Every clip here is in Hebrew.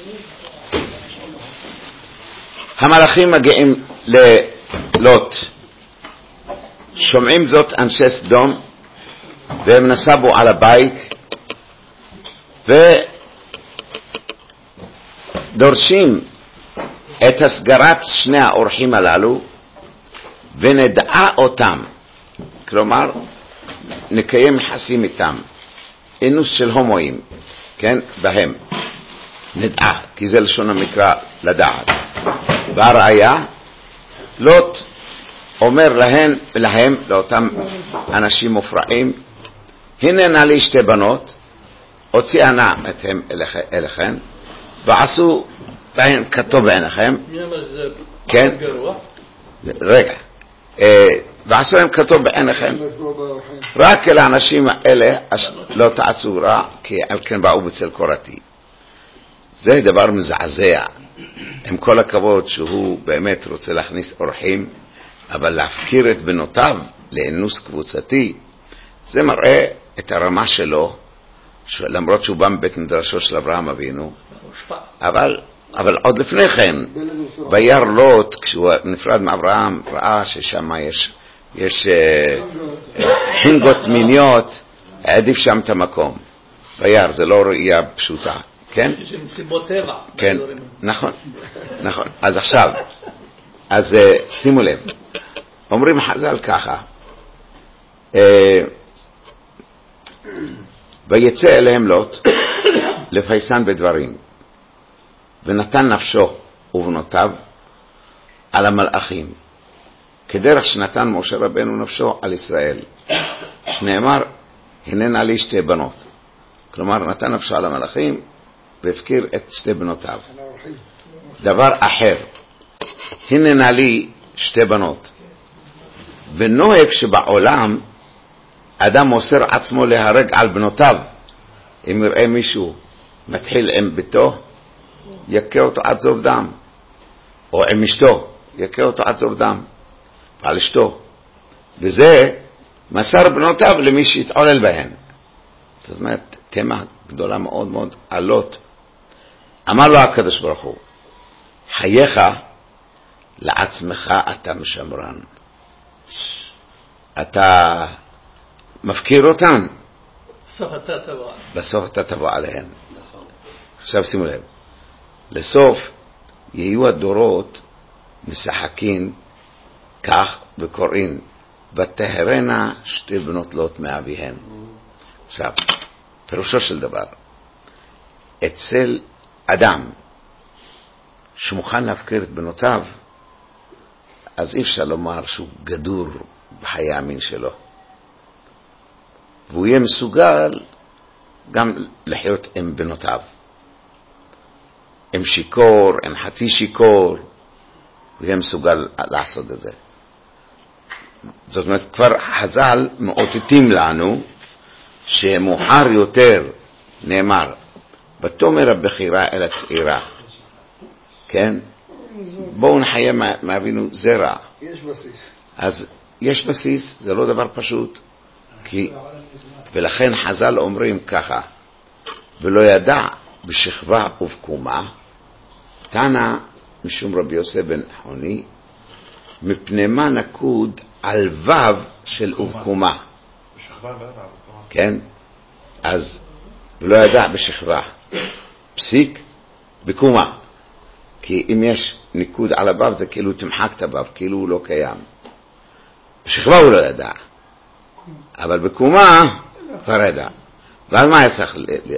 המלאכים מגיעים ללוט, שומעים זאת אנשי סדום, והם נסבו על הבית ודורשים את הסגרת שני האורחים הללו ונדעה אותם, כלומר נקיים יחסים איתם, אינוס של הומואים, כן, בהם נדעה, כי זה לשון המקרא לדעת. והראיה, לוט אומר להם, לאותם אנשים מופרעים, הנה נא לי שתי בנות, הוציאה נא אתם אליכם, ועשו בהן כתוב בעיניכם, כן, רגע, ועשו להם כתוב בעיניכם, רק אל האנשים האלה לא תעשו רע, כי על כן באו בצל קורתי. זה דבר מזעזע, עם כל הכבוד שהוא באמת רוצה להכניס אורחים, אבל להפקיר את בנותיו לאנוס קבוצתי, זה מראה את הרמה שלו, למרות שהוא בא מבית מדרשו של אברהם אבינו, אבל עוד לפני כן, ביער לוט, כשהוא נפרד מאברהם, ראה ששם יש חינגות מיניות, העדיף שם את המקום. ביער, זה לא ראייה פשוטה, כן? יש מסיבות טבע. כן, נכון, נכון. אז עכשיו, אז שימו לב, אומרים חז"ל ככה, ויצא אליהם לוט לפייסן בדברים, ונתן נפשו ובנותיו על המלאכים, כדרך שנתן משה רבנו נפשו על ישראל, שנאמר הננה לי שתי בנות, כלומר נתן נפשו על המלאכים והפקיר את שתי בנותיו. דבר אחר, הננה לי שתי בנות, ונוהג שבעולם אדם מוסר עצמו להרג על בנותיו. אם יראה מישהו מתחיל עם ביתו, יקר אותו עד זוב דם, או עם אשתו, יקר אותו עד זוב דם, ועל אשתו, וזה מסר בנותיו למי שיתעולל בהן. זאת אומרת, תמה גדולה מאוד מאוד על לוט. אמר לו הקדוש ברוך הוא, חייך לעצמך אתה משמרן, אתה מפקיר אותן, בסוף אתה תבוא עליהן. עכשיו שימו לב, לסוף יהיו הדורות משחקים כך וקוראים ותהרנה שתי בנות לוט מאביהן. עכשיו, פירושו של דבר, אצל אדם שמוכן להפקיר את בנותיו, אז אי אפשר לומר שהוא גדור בחיי המין שלו, והוא יהיה מסוגל גם לחיות עם בנותיו, עם שיקור, עם חצי שיקור, הוא יהיה מסוגל לעשות את זה. זאת אומרת, כבר חז"ל מאותתים לנו שמאוחר יותר נאמר ותאמר הבכירה אל הצעירה, כן, בואו נחיה מאבינו זרע. יש בסיס. אז יש בסיס, זה לא דבר פשוט, ולכן חז"ל אומרים ככה, ולא ידע בשכבה ובקומה, תנא משום רבי יוסף בן חוני, מפני מה נקוד על וו של ובקומה. כן, אז ולא ידע בשכבה, פסיק בקומה, כי אם יש ניקוד על הוו זה כאילו תמחק את הוו, כאילו הוא לא קיים. בשכבה הוא לא ידע, אבל בקומה כבר ידע. ואז מה יצטרך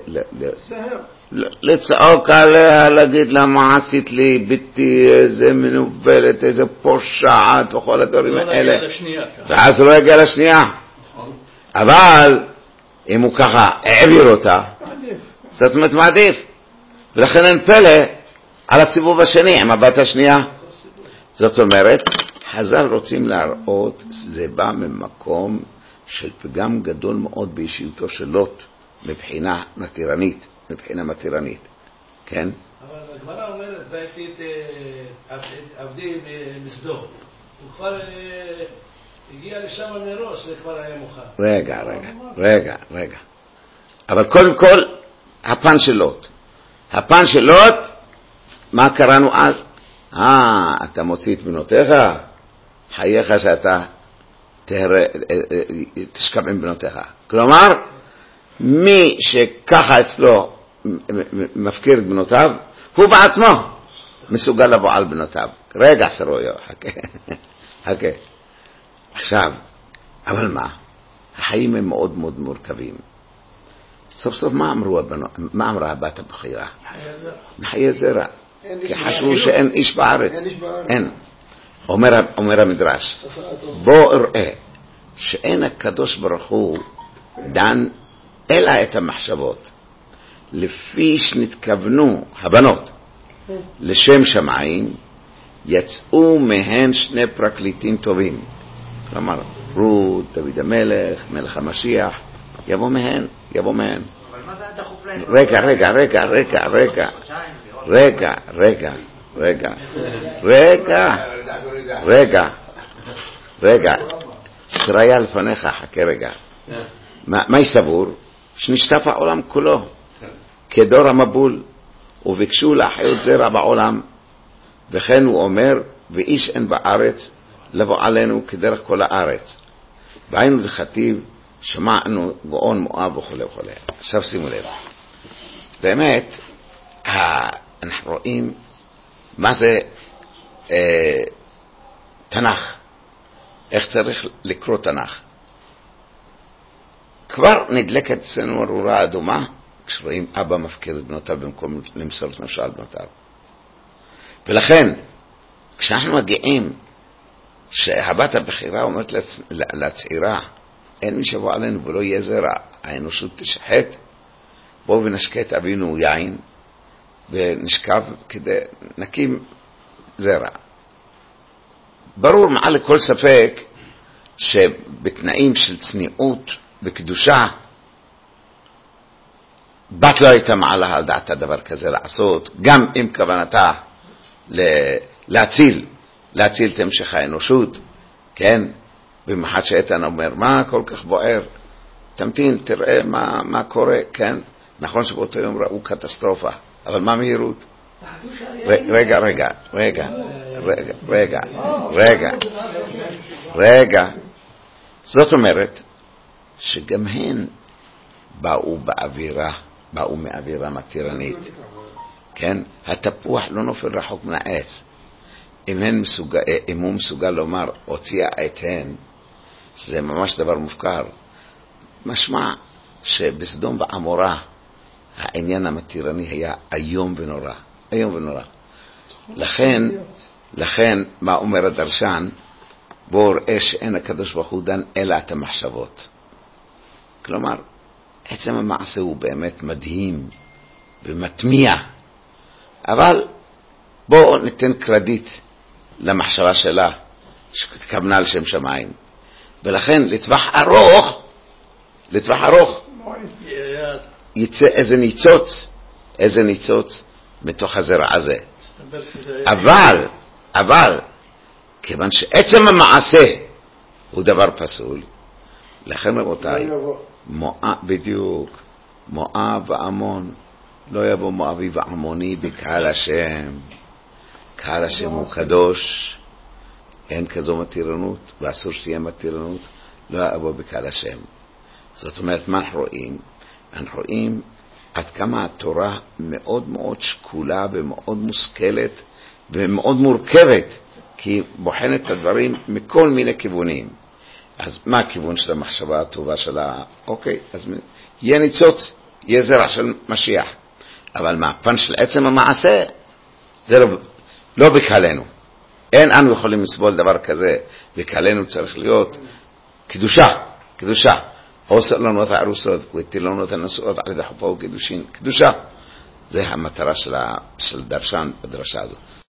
לצעוק עליה, להגיד לה מה עשית לי, ביתי איזה מנובלת, איזה פושעת וכל הדברים האלה, ואז הוא לא יגיע לשנייה. אבל אם הוא ככה העביר אותה, זאת אומרת מעדיף, ולכן אין פלא על הסיבוב השני עם הבת השנייה. זאת אומרת, חז"ל רוצים להראות, זה בא ממקום של פגם גדול מאוד באישיותו של לוט, מבחינה מתירנית, כן? אבל הגמרא אומרת, והייתי את עבדי מסדום, הוא כבר הגיע לשם מראש, זה כבר היה מוכן. רגע. אבל קודם כל, הפן של לוט מה קראנו אז? אתה מוציא את בנותיך? חייך שאתה תשכב עם בנותיך. כלומר, מי שככה אצלו מפקיר את בנותיו, הוא בעצמו מסוגל לבוא על בנותיו. רגע, סרויו, חכה. עכשיו, אבל מה? החיים הם מאוד מאוד מורכבים. סוף סוף מה אמרה הבת הבכירה? מחיי זרע. כי חשבו שאין איש בארץ. אין. אומר המדרש, בוא אראה שאין הקדוש ברוך הוא דן אלא את המחשבות. לפי שנתכוונו הבנות לשם שמיים, יצאו מהן שני פרקליטים טובים. כלומר, רות, דוד המלך, מלך המשיח, יבוא מהן. אבל מה זה דחוף להם? רגע, שריה לפניך, חכה רגע. מה יסבור? שנשטף העולם כולו כדור המבול, וביקשו להחיות זרע בעולם, וכן הוא אומר, ואיש אין בארץ לבוא עלינו כדרך כל הארץ. והיינו דכתיב, שמענו גאון מואב וכו' וכו'. עכשיו שימו לב, באמת אנחנו רואים מה זה תנ"ך, איך צריך לקרוא תנ"ך. כבר נדלקת אצלנו ארורה אדומה כשרואים אבא מפקיר את בנותיו במקום למסור את נפשו על בנותיו. ולכן כשאנחנו מגיעים שהבת הבכירה אומרת לצעירה, אין מי שבוא עלינו ולא יהיה זרע, האנושות תשחט, בואו ונשקה את אבינו יין ונשכב כדי נקים זרע. ברור מעל לכל ספק שבתנאים של צניעות וקדושה בת לא הייתה מעלה על דעתה דבר כזה לעשות, גם אם כוונתה להציל את המשך האנושות, כן? במחד שאיתן אומר, מה כל כך בוער? תמתין, תראה מה קורה, כן? נכון שבאותו יום ראו קטסטרופה, אבל מה מהירות? רגע. זאת אומרת שגם הן באו מאווירה מתירנית, כן? התפוח לא נופל רחוק מן העץ. אם הוא מסוגל לומר הוציאה את הן, זה ממש דבר מופקר. משמע שבסדום ועמורה העניין המתירני היה איום ונורא. לכן מה אומר הדרשן? בוא ראה שאין הקדוש ברוך הוא דן אלא את המחשבות. כלומר, עצם המעשה הוא באמת מדהים ומתמיע, אבל בואו ניתן קרדיט למחשבה שלה שתכוונה על שם שמיים. ולכן לטווח ארוך יצא איזה ניצוץ מתוך הזרע הזה. אבל כיוון שעצם המעשה הוא דבר פסול, לכן רבותיי, מואב ועמון, לא יבוא מואבי ועמוני בקהל השם. קהל השם הוא קדוש, אין כזו מתירנות, ואסור שתהיה מתירנות, לא יבוא בקהל השם. זאת אומרת, מה אנחנו רואים? אנחנו רואים עד כמה התורה מאוד מאוד שקולה ומאוד מושכלת ומאוד מורכבת, כי היא בוחנת את הדברים מכל מיני כיוונים. אז מה הכיוון של המחשבה הטובה שלה? אוקיי, אז יהיה ניצוץ, יהיה זרע של משיח. אבל מהפן של עצם המעשה, זה לא בקהלנו. אין אנו יכולים לסבול דבר כזה. בקהלנו צריך להיות קדושה. עושה לנו את הערוסות, והטיל לנו את הנשואות על ידי חופה וקידושין. קדושה. זה המטרה של דרשן בדרשה הזאת.